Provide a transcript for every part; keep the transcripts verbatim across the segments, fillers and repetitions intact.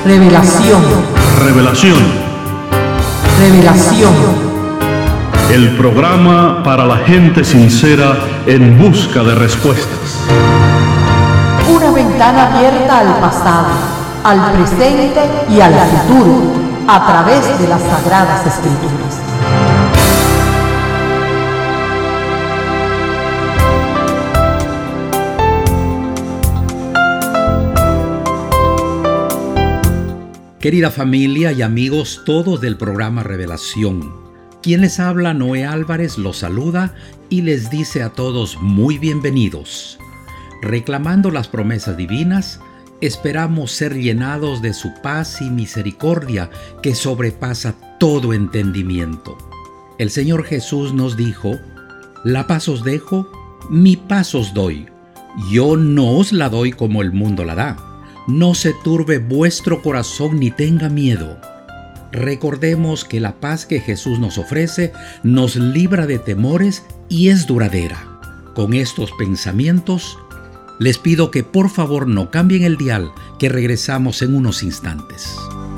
Revelación. Revelación. Revelación. El programa para la gente sincera en busca de respuestas. Una ventana abierta al pasado, al presente y al futuro a través de las Sagradas Escrituras. Querida familia y amigos todos del programa Revelación, quien les habla, Noé Álvarez, los saluda y les dice a todos muy bienvenidos. Reclamando las promesas divinas, esperamos ser llenados de su paz y misericordia que sobrepasa todo entendimiento. El Señor Jesús nos dijo: la paz os dejo, mi paz os doy. Yo no os la doy como el mundo la da. No se turbe vuestro corazón ni tenga miedo. Recordemos que la paz que Jesús nos ofrece nos libra de temores y es duradera. Con estos pensamientos, les pido que por favor no cambien el dial, que regresamos en unos instantes.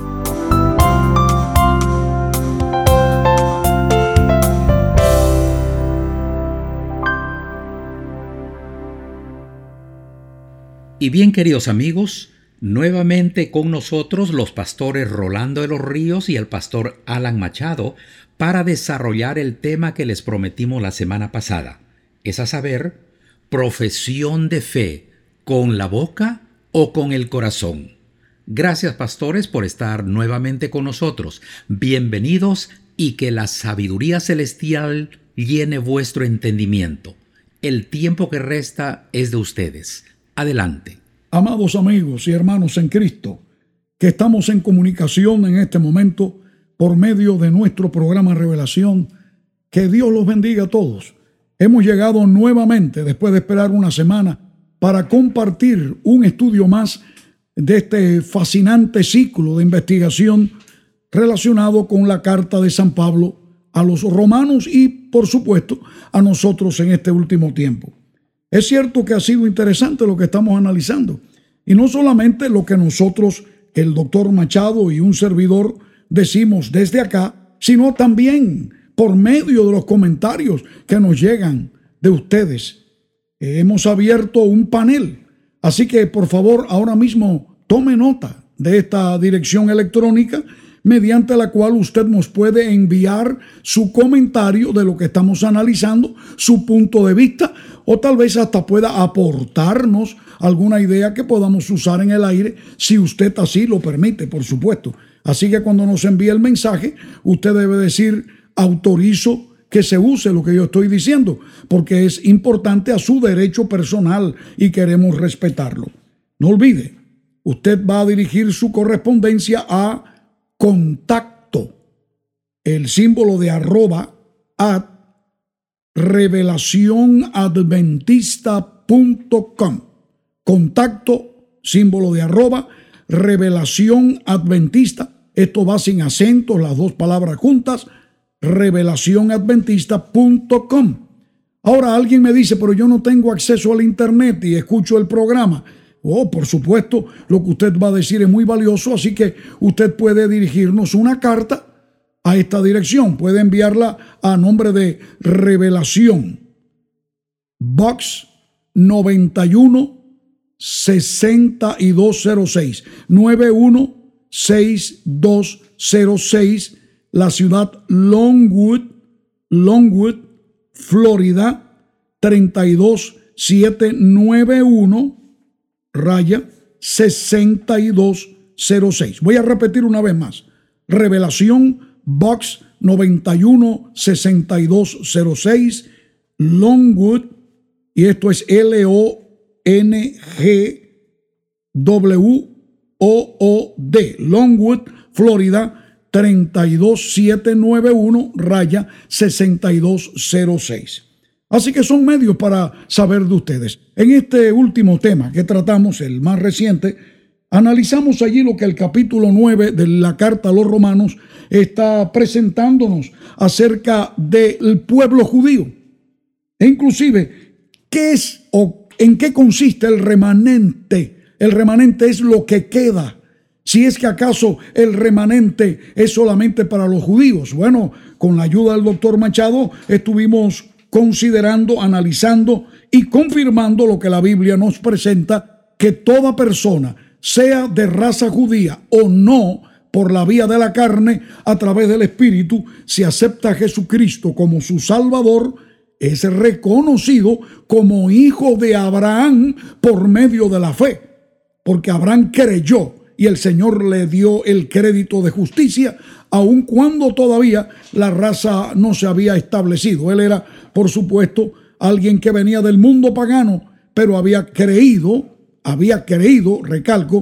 Y bien, queridos amigos, nuevamente con nosotros los pastores Rolando de los Ríos y el pastor Alan Machado para desarrollar el tema que les prometimos la semana pasada. Es a saber, profesión de fe, ¿con la boca o con el corazón? Gracias, pastores, por estar nuevamente con nosotros. Bienvenidos y que la sabiduría celestial llene vuestro entendimiento. El tiempo que resta es de ustedes. Adelante. Amados amigos y hermanos en Cristo, que estamos en comunicación en este momento por medio de nuestro programa Revelación, que Dios los bendiga a todos. Hemos llegado nuevamente, después de esperar una semana, para compartir un estudio más de este fascinante ciclo de investigación relacionado con la carta de San Pablo a los romanos y, por supuesto, a nosotros en este último tiempo. Es cierto que ha sido interesante lo que estamos analizando, y no solamente lo que nosotros, el doctor Machado y un servidor, decimos desde acá, sino también por medio de los comentarios que nos llegan de ustedes. Hemos abierto un panel, así que por favor ahora mismo tome nota de esta dirección electrónica mediante la cual usted nos puede enviar su comentario de lo que estamos analizando, su punto de vista, o tal vez hasta pueda aportarnos alguna idea que podamos usar en el aire, si usted así lo permite, por supuesto. Así que cuando nos envíe el mensaje, usted debe decir: autorizo que se use lo que yo estoy diciendo, porque es importante a su derecho personal y queremos respetarlo. No olvide, usted va a dirigir su correspondencia a contacto, el símbolo de arroba, at revelacionadventista punto com. Contacto, símbolo de arroba, revelacionadventista. Esto va sin acentos, las dos palabras juntas, revelacionadventista punto com. Ahora alguien me dice: pero yo no tengo acceso al internet y escucho el programa. Oh, por supuesto, lo que usted va a decir es muy valioso, así que usted puede dirigirnos una carta a esta dirección. Puede enviarla a nombre de Revelación, Box noventa y uno, sesenta y dos cero seis, nueve uno seis dos cero seis, la ciudad Longwood, Longwood, Florida, treinta y dos mil setecientos noventa y uno, raya sesenta y dos cero seis. Voy a repetir una vez más. Revelación, Box noventa y uno, sesenta y dos cero seis, Longwood, y esto es L O N G W O O D, Longwood, Florida, treinta y dos mil setecientos noventa y uno, raya sesenta y dos cero seis. Así que son medios para saber de ustedes. En este último tema que tratamos, el más reciente, analizamos allí lo que el capítulo nueve de la carta a los romanos está presentándonos acerca del pueblo judío. E inclusive, ¿qué es o en qué consiste el remanente? El remanente es lo que queda Si es que acaso el remanente es solamente para los judíos. Bueno, con la ayuda del doctor Machado estuvimos considerando, analizando y confirmando lo que la Biblia nos presenta, que toda persona, sea de raza judía o no, por la vía de la carne, a través del Espíritu, si acepta a Jesucristo como su Salvador, es reconocido como hijo de Abraham por medio de la fe, porque Abraham creyó y el Señor le dio el crédito de justicia, aun cuando todavía la raza no se había establecido. Él era, por supuesto, alguien que venía del mundo pagano, pero había creído, había creído, recalco,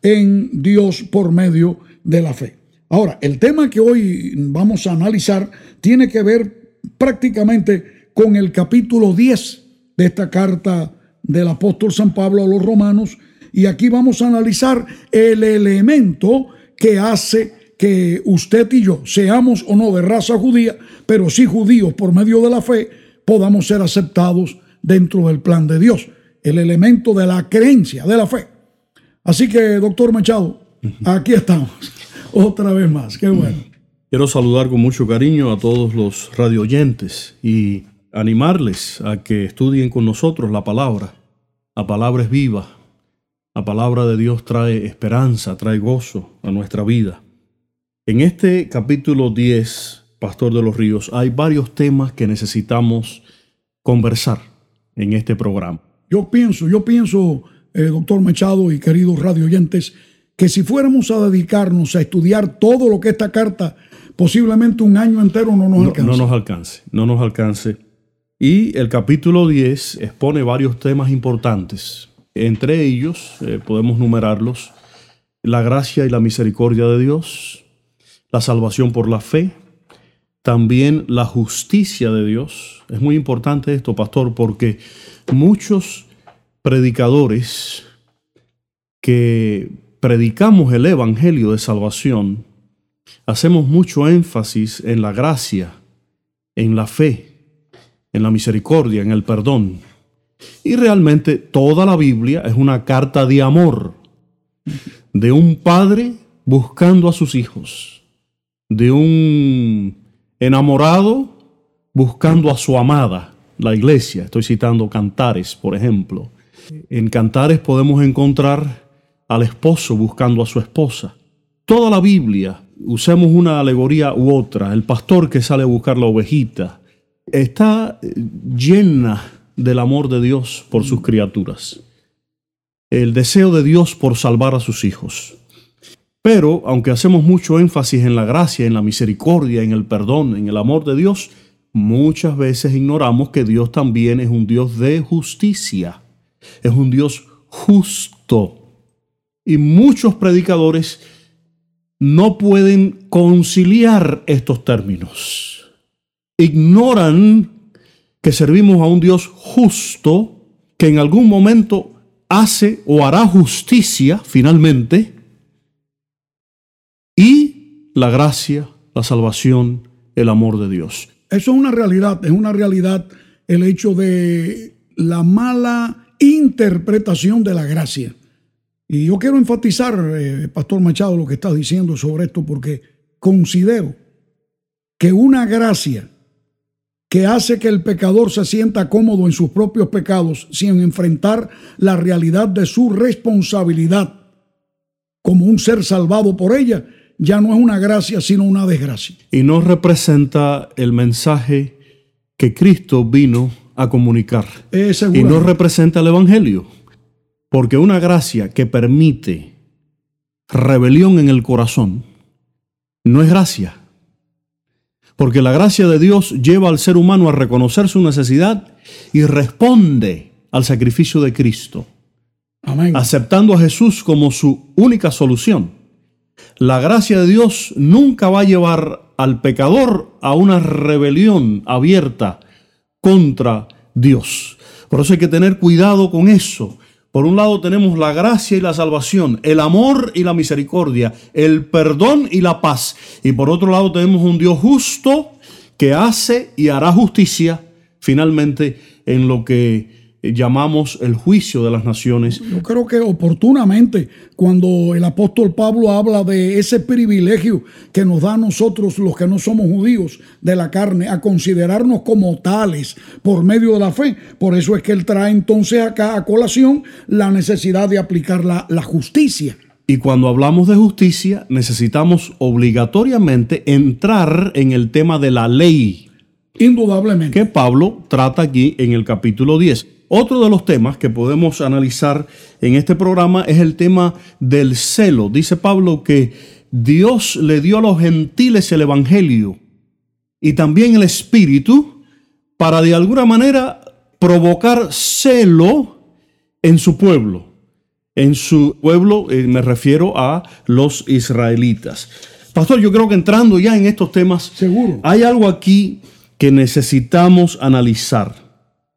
en Dios por medio de la fe. Ahora, el tema que hoy vamos a analizar tiene que ver prácticamente con el capítulo diez de esta carta del apóstol San Pablo a los romanos, y aquí vamos a analizar el elemento que hace que usted y yo, seamos o no de raza judía, pero sí judíos por medio de la fe, podamos ser aceptados dentro del plan de Dios. El elemento de la creencia, de la fe. Así que, doctor Machado, aquí estamos, otra vez más. Qué bueno. Quiero saludar con mucho cariño a todos los radioyentes y animarles a que estudien con nosotros la palabra. La palabra es viva. La palabra de Dios trae esperanza, trae gozo a nuestra vida. En este capítulo diez, Pastor de los Ríos, hay varios temas que necesitamos conversar en este programa. Yo pienso, yo pienso, eh, doctor Machado y queridos radioyentes, que si fuéramos a dedicarnos a estudiar todo lo que esta carta, posiblemente un año entero no nos no, alcance. No nos alcance, no nos alcance. Y el capítulo diez expone varios temas importantes. Entre ellos, eh, podemos numerarlos: la gracia y la misericordia de Dios, la salvación por la fe, también la justicia de Dios. Es muy importante esto, pastor, porque muchos predicadores que predicamos el evangelio de salvación, hacemos mucho énfasis en la gracia, en la fe, en la misericordia, en el perdón. Y realmente toda la Biblia es una carta de amor, de un padre buscando a sus hijos, de un enamorado buscando a su amada, la iglesia. Estoy citando Cantares, por ejemplo. En Cantares podemos encontrar al esposo buscando a su esposa. Toda la Biblia, usemos una alegoría u otra, el pastor que sale a buscar la ovejita, está llena del amor de Dios por sus criaturas, el deseo de Dios por salvar a sus hijos. Pero, aunque hacemos mucho énfasis en la gracia, en la misericordia, en el perdón, en el amor de Dios, muchas veces ignoramos que Dios también es un Dios de justicia, es un Dios justo. Y muchos predicadores no pueden conciliar estos términos. Ignoran que servimos a un Dios justo que en algún momento hace o hará justicia finalmente, y la gracia, la salvación, el amor de Dios. Eso es una realidad, es una realidad el hecho de la mala interpretación de la gracia. Y yo quiero enfatizar, eh, Pastor Machado, lo que estás diciendo sobre esto, porque considero que una gracia que hace que el pecador se sienta cómodo en sus propios pecados sin enfrentar la realidad de su responsabilidad como un ser salvado por ella, ya no es una gracia, sino una desgracia. Y no representa el mensaje que Cristo vino a comunicar. Eh, y no representa el evangelio. Porque una gracia que permite rebelión en el corazón no es gracia. Porque la gracia de Dios lleva al ser humano a reconocer su necesidad y responde al sacrificio de Cristo. Amén. Aceptando a Jesús como su única solución. La gracia de Dios nunca va a llevar al pecador a una rebelión abierta contra Dios. Por eso hay que tener cuidado con eso. Por un lado tenemos la gracia y la salvación, el amor y la misericordia, el perdón y la paz. Y por otro lado tenemos un Dios justo que hace y hará justicia finalmente en lo que llamamos el juicio de las naciones. Yo creo que oportunamente, cuando el apóstol Pablo habla de ese privilegio que nos da a nosotros los que no somos judíos de la carne, a considerarnos como tales por medio de la fe, por eso es que él trae entonces acá a colación la necesidad de aplicar la, la justicia. Y cuando hablamos de justicia, necesitamos obligatoriamente entrar en el tema de la ley. Indudablemente. Que Pablo trata aquí en el capítulo diez. Otro de los temas que podemos analizar en este programa es el tema del celo. Dice Pablo que Dios le dio a los gentiles el evangelio y también el espíritu para de alguna manera provocar celo en su pueblo. En su pueblo eh, me refiero a los israelitas. Pastor, yo creo que entrando ya en estos temas, seguro, hay algo aquí que necesitamos analizar.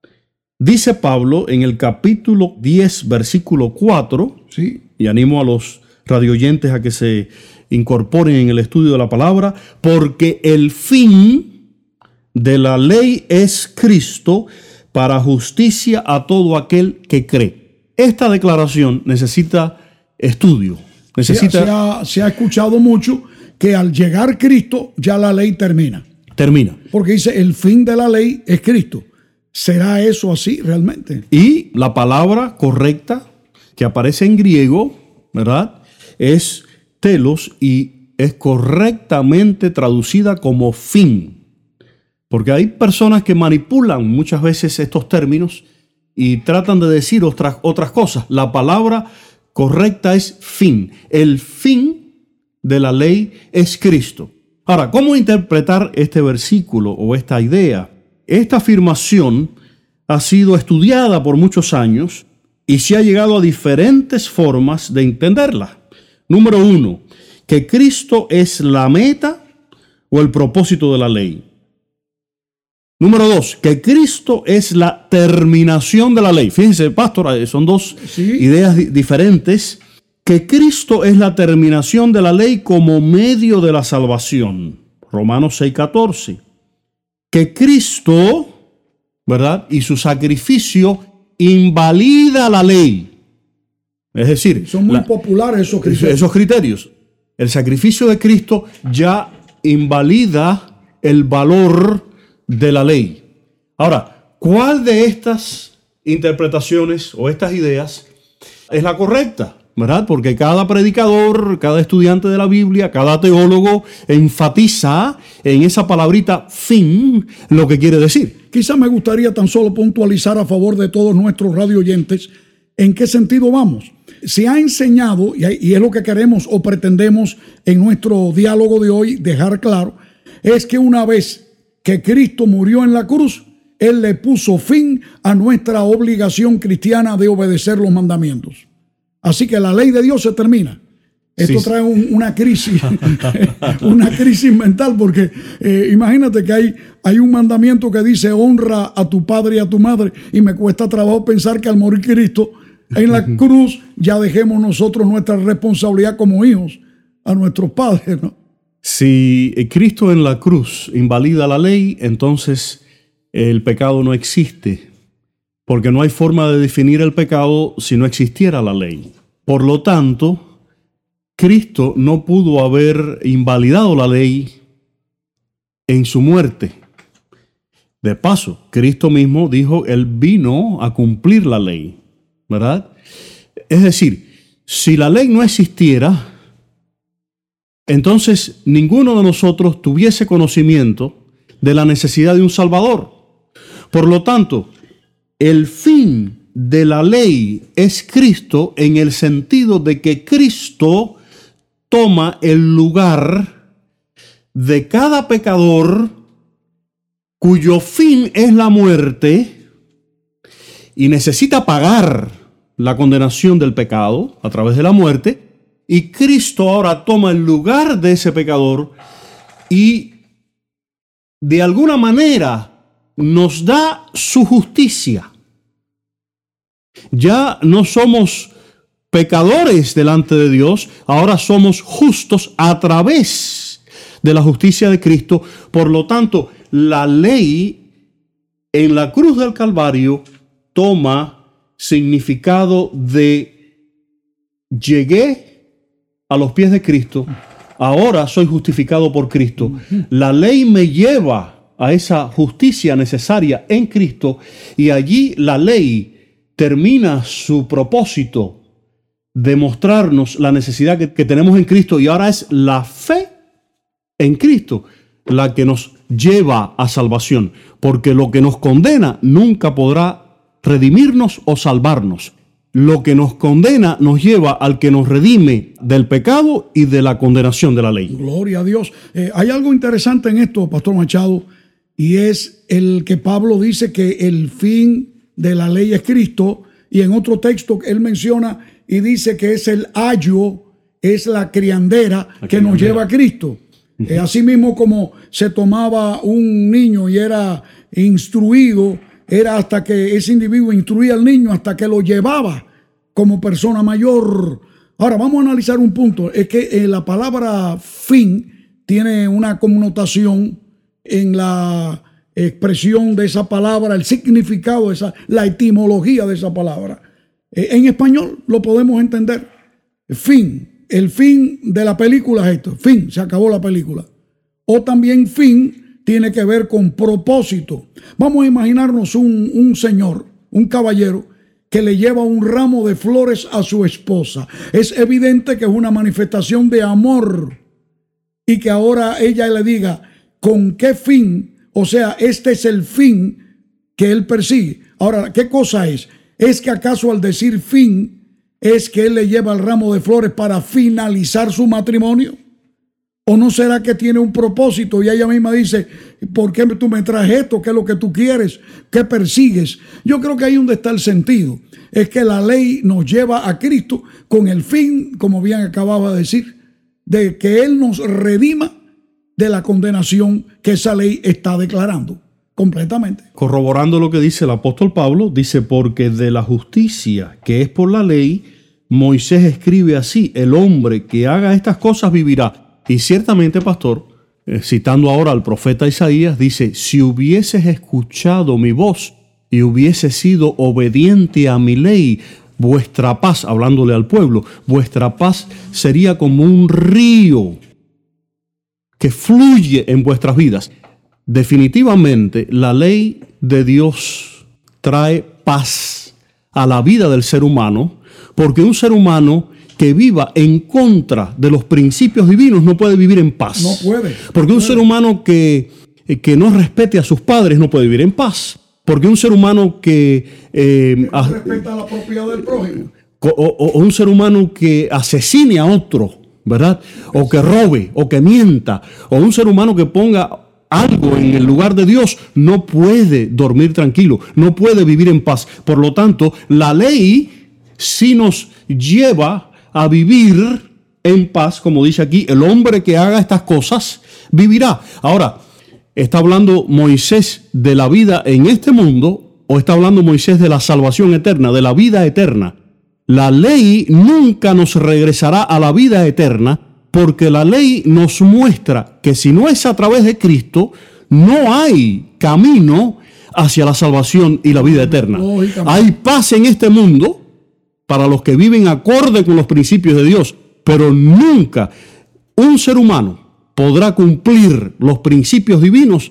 Dice Pablo en el capítulo diez, versículo cuatro, sí, y animo a los radioyentes a que se incorporen en el estudio de la palabra, porque el fin de la ley es Cristo para justicia a todo aquel que cree. Esta declaración necesita estudio. Necesita... Se, se, ha, se ha escuchado mucho que al llegar Cristo ya la ley termina. Termina. Porque dice, el fin de la ley es Cristo. ¿Será eso así realmente? Y la palabra correcta que aparece en griego, ¿verdad?, es telos y es correctamente traducida como fin. Porque hay personas que manipulan muchas veces estos términos y tratan de decir otras, otras cosas. La palabra correcta es fin. El fin de la ley es Cristo. Ahora, ¿cómo interpretar este versículo o esta idea? Esta afirmación ha sido estudiada por muchos años y se ha llegado a diferentes formas de entenderla. Número uno, que Cristo es la meta o el propósito de la ley. Número dos, que Cristo es la terminación de la ley. Fíjense, pastor, son dos sí. ideas di- diferentes. Que Cristo es la terminación de la ley como medio de la salvación. Romanos seis, catorce. Que Cristo, ¿verdad?, y su sacrificio invalida la ley. Es decir, son muy la, populares esos criterios. Esos criterios. El sacrificio de Cristo ya invalida el valor de la ley. Ahora, ¿cuál de estas interpretaciones o estas ideas es la correcta? ¿Verdad? Porque cada predicador, cada estudiante de la Biblia, cada teólogo enfatiza en esa palabrita fin lo que quiere decir. Quizá me gustaría tan solo puntualizar a favor de todos nuestros radio oyentes en qué sentido vamos. Se ha enseñado, y es lo que queremos o pretendemos en nuestro diálogo de hoy dejar claro, es que una vez que Cristo murió en la cruz, Él le puso fin a nuestra obligación cristiana de obedecer los mandamientos. Así que la ley de Dios se termina. Esto sí trae un, una crisis, una crisis mental, porque eh, imagínate que hay, hay un mandamiento que dice honra a tu padre y a tu madre, y me cuesta trabajo pensar que al morir Cristo en la cruz ya dejemos nosotros nuestra responsabilidad como hijos a nuestros padres, ¿no? Si Cristo en la cruz invalida la ley, entonces el pecado no existe. Porque no hay forma de definir el pecado si no existiera la ley. Por lo tanto, Cristo no pudo haber invalidado la ley en su muerte. De paso, Cristo mismo dijo, Él vino a cumplir la ley, ¿verdad? Es decir, si la ley no existiera, entonces ninguno de nosotros tuviese conocimiento de la necesidad de un Salvador. Por lo tanto, el fin de la ley es Cristo en el sentido de que Cristo toma el lugar de cada pecador cuyo fin es la muerte y necesita pagar la condenación del pecado a través de la muerte, y Cristo ahora toma el lugar de ese pecador y de alguna manera nos da su justicia. Ya no somos pecadores delante de Dios, ahora somos justos a través de la justicia de Cristo. Por lo tanto, la ley en la cruz del Calvario toma significado de llegué a los pies de Cristo, ahora soy justificado por Cristo. La ley me lleva a esa justicia necesaria en Cristo y allí la ley termina su propósito de mostrarnos la necesidad que, que tenemos en Cristo, y ahora es la fe en Cristo la que nos lleva a salvación, porque lo que nos condena nunca podrá redimirnos o salvarnos. Lo que nos condena nos lleva al que nos redime del pecado y de la condenación de la ley. Gloria a Dios. Eh, hay algo interesante en esto, Pastor Machado, y es el que Pablo dice que el fin de la ley es Cristo, y en otro texto él menciona y dice que es el ayo, es la criandera la que criandera. nos lleva a Cristo. Uh-huh. Eh, así mismo como se tomaba un niño y era instruido, era hasta que ese individuo instruía al niño hasta que lo llevaba como persona mayor. Ahora vamos a analizar un punto, es que eh, la palabra fin tiene una connotación en la expresión de esa palabra, el significado de esa, la etimología de esa palabra. Eh, en español lo podemos entender. Fin, el fin de la película es esto, fin, se acabó la película. O también fin tiene que ver con propósito. Vamos a imaginarnos un, un señor, un caballero, que le lleva un ramo de flores a su esposa. Es evidente que es una manifestación de amor y que ahora ella le diga con qué fin. O sea, este es el fin que él persigue. Ahora, ¿qué cosa es? ¿Es que acaso al decir fin es que él le lleva el ramo de flores para finalizar su matrimonio? ¿O no será que tiene un propósito y ella misma dice, ¿por qué tú me traes esto? ¿Qué es lo que tú quieres? ¿Qué persigues? Yo creo que ahí donde está el sentido. Es que la ley nos lleva a Cristo con el fin, como bien acababa de decir, de que Él nos redima de la condenación que esa ley está declarando completamente. Corroborando lo que dice el apóstol Pablo, dice, porque de la justicia que es por la ley, Moisés escribe así, el hombre que haga estas cosas vivirá. Y ciertamente, pastor, eh, citando ahora al profeta Isaías, dice, si hubieses escuchado mi voz y hubieses sido obediente a mi ley, vuestra paz, hablándole al pueblo, vuestra paz sería como un río que fluye en vuestras vidas. Definitivamente, la ley de Dios trae paz a la vida del ser humano, porque un ser humano que viva en contra de los principios divinos no puede vivir en paz. No puede. Porque no un puede. ser humano que, que no respete a sus padres no puede vivir en paz. Porque un ser humano que... Eh, que no respeta la propiedad del prójimo. O, o, o un ser humano que asesine a otro, ¿verdad? O que robe, o que mienta. O un ser humano que ponga algo en el lugar de Dios, no puede dormir tranquilo, no puede vivir en paz. Por lo tanto, la ley sí nos lleva a vivir en paz, como dice aquí, el hombre que haga estas cosas vivirá. Ahora, ¿está hablando Moisés de la vida en este mundo o está hablando Moisés de la salvación eterna, de la vida eterna? La ley nunca nos regresará a la vida eterna, porque la ley nos muestra que si no es a través de Cristo, no hay camino hacia la salvación y la vida eterna. Hay paz en este mundo para los que viven acorde con los principios de Dios, pero nunca un ser humano podrá cumplir los principios divinos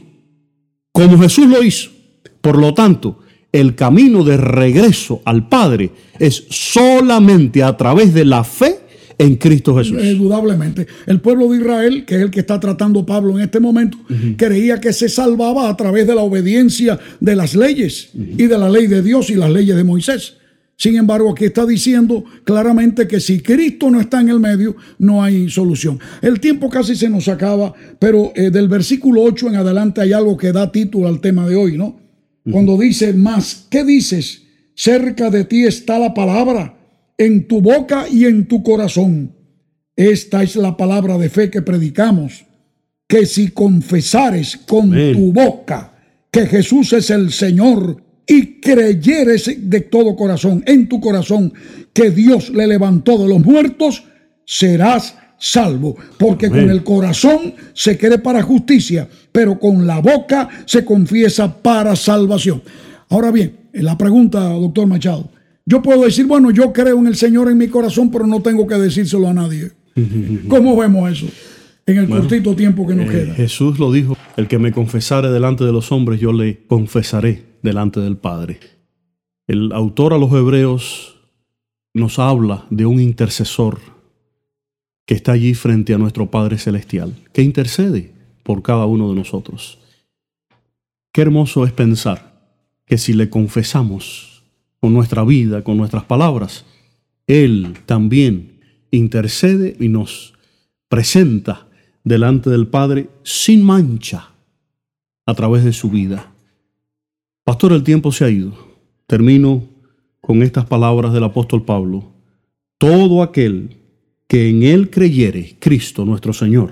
como Jesús lo hizo. Por lo tanto, el camino de regreso al Padre es solamente a través de la fe en Cristo Jesús. Indudablemente. El pueblo de Israel, que es el que está tratando Pablo en este momento, uh-huh. creía que se salvaba a través de la obediencia de las leyes uh-huh. y de la ley de Dios y las leyes de Moisés. Sin embargo, aquí está diciendo claramente que si Cristo no está en el medio, no hay solución. El tiempo casi se nos acaba, pero eh, del versículo ocho en adelante hay algo que da título al tema de hoy, ¿no? Uh-huh. Cuando dice, más, ¿qué dices? Cerca de ti está la palabra, en tu boca y en tu corazón. Esta es la palabra de fe que predicamos, que si confesares con Amén. Tu boca que Jesús es el Señor y creyeres de todo corazón, en tu corazón, que Dios le levantó de los muertos, serás salvo. Porque Amén. Con el corazón se cree para justicia, pero con la boca se confiesa para salvación. Ahora bien, La pregunta, doctor Machado. Yo puedo decir, bueno, yo creo en el Señor en mi corazón, pero no tengo que decírselo a nadie. ¿Cómo vemos eso en el bueno, cortito tiempo que nos eh, queda? Jesús lo dijo, el que me confesare delante de los hombres, yo le confesaré delante del Padre. El autor a los Hebreos nos habla de un intercesor que está allí frente a nuestro Padre Celestial, que intercede por cada uno de nosotros. Qué hermoso es pensar que si le confesamos con nuestra vida, con nuestras palabras, Él también intercede y nos presenta delante del Padre sin mancha a través de su vida. Pastor, el tiempo se ha ido. Termino con estas palabras del apóstol Pablo. Todo aquel que en Él creyere, Cristo nuestro Señor,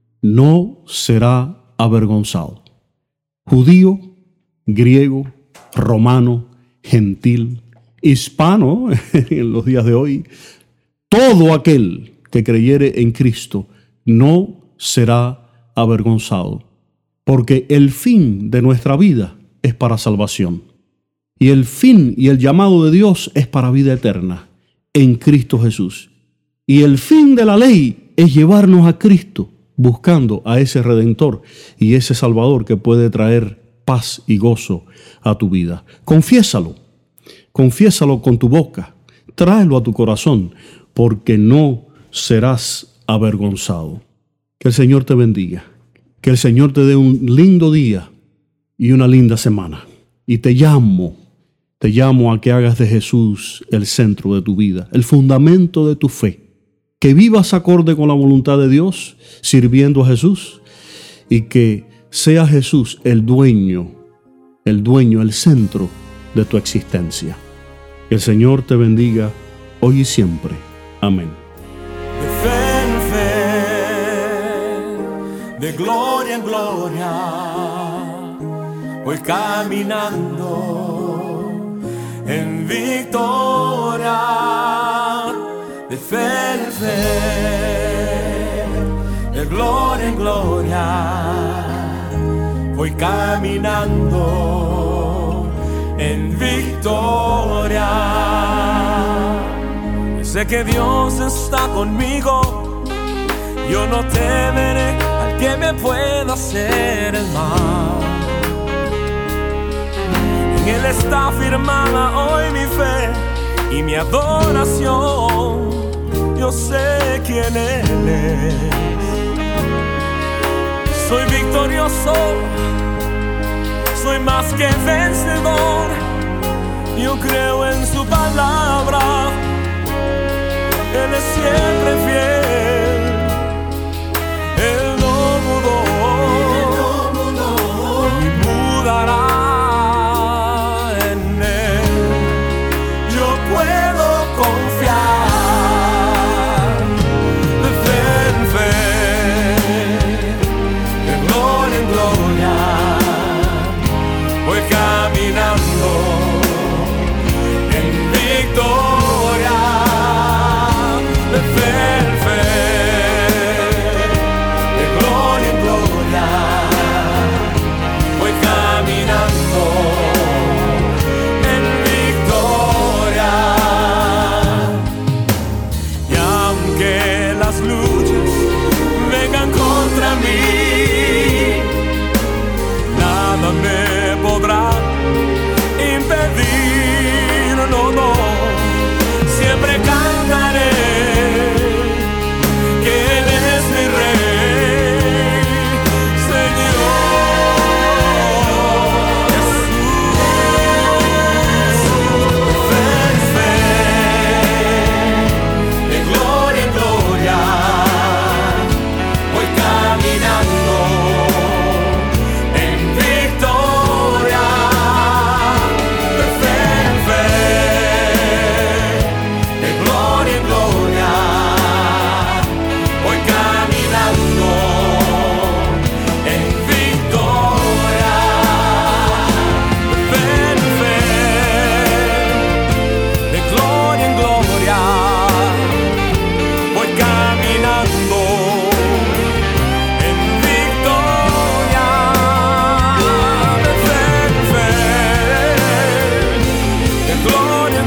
no será avergonzado. Judío, griego, romano, gentil, hispano en los días de hoy, todo aquel que creyere en Cristo no será avergonzado, porque el fin de nuestra vida es para salvación, y el fin y el llamado de Dios es para vida eterna en Cristo Jesús, y el fin de la ley es llevarnos a Cristo, buscando a ese Redentor y ese Salvador que puede traer paz y gozo a tu vida. Confiésalo, confiésalo con tu boca, tráelo a tu corazón, porque no serás avergonzado. Que el Señor te bendiga, que el Señor te dé un lindo día y una linda semana. Y te llamo, te llamo a que hagas de Jesús el centro de tu vida, el fundamento de tu fe, que vivas acorde con la voluntad de Dios, sirviendo a Jesús, y que sea Jesús el dueño, el dueño, el centro de tu existencia. Que el Señor te bendiga hoy y siempre. Amén. De fe en fe, de gloria en gloria, voy caminando en victoria. De fe en fe, de gloria en gloria, voy caminando en victoria. Sé que Dios está conmigo, yo no temeré al que me pueda hacer el mal. En Él está firmada hoy mi fe y mi adoración, yo sé quién Él es. Soy victorioso, soy más que vencedor, yo creo en su palabra, Él es siempre fiel, Él no mudó, ni mudará en Él. Yo puedo confiar de fe en fe, de gloria en gloria, voy caminando en victoria. De fe en fe,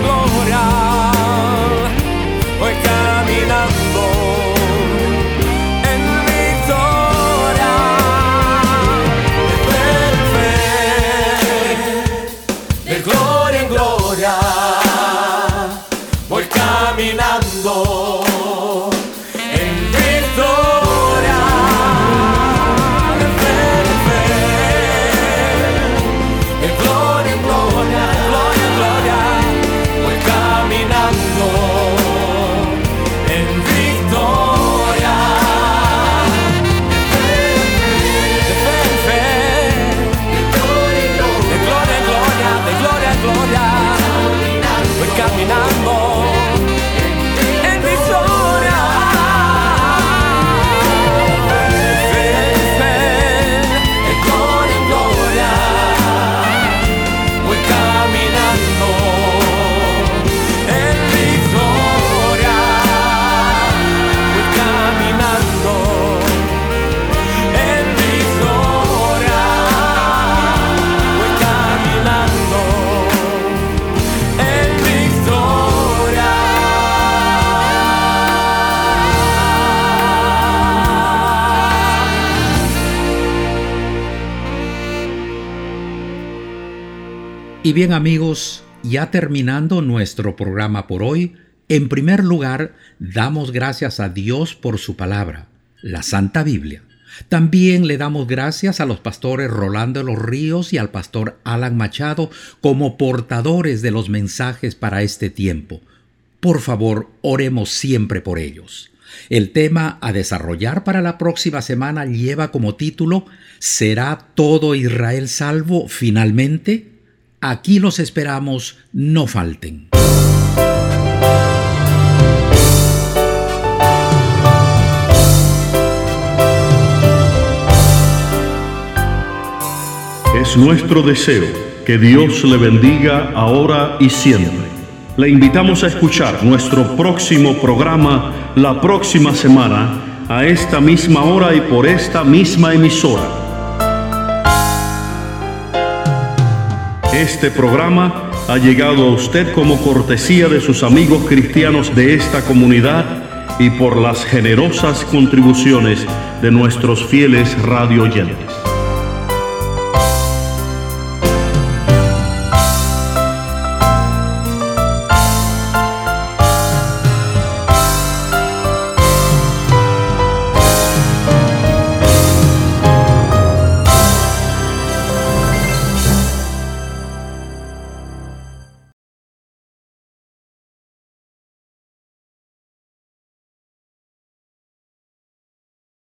gloria, voy caminando en victoria. De fe en fe, de gloria en gloria, voy caminando en victoria. De fe en fe, de gloria en gloria, gloria en gloria, voy caminando en victoria. De fe en fe, de gloria en gloria, de gloria en gloria, voy caminando en victoria. De fe en fe, de gloria en gloria, voy caminando en victoria. Voy caminando en victoria. Voy caminando en victoria. Y bien amigos, ya terminando nuestro programa por hoy, en primer lugar damos gracias a Dios por su palabra, la Santa Biblia. También le damos gracias a los pastores Rolando de los Ríos y al pastor Alan Machado como portadores de los mensajes para este tiempo. Por favor, oremos siempre por ellos. El tema a desarrollar para la próxima semana lleva como título ¿Será todo Israel salvo finalmente? Aquí los esperamos, no falten. Es nuestro deseo que Dios le bendiga ahora y siempre. Le invitamos a escuchar nuestro próximo programa la próxima semana a esta misma hora y por esta misma emisora. Este programa ha llegado a usted como cortesía de sus amigos cristianos de esta comunidad y por las generosas contribuciones de nuestros fieles radio oyentes.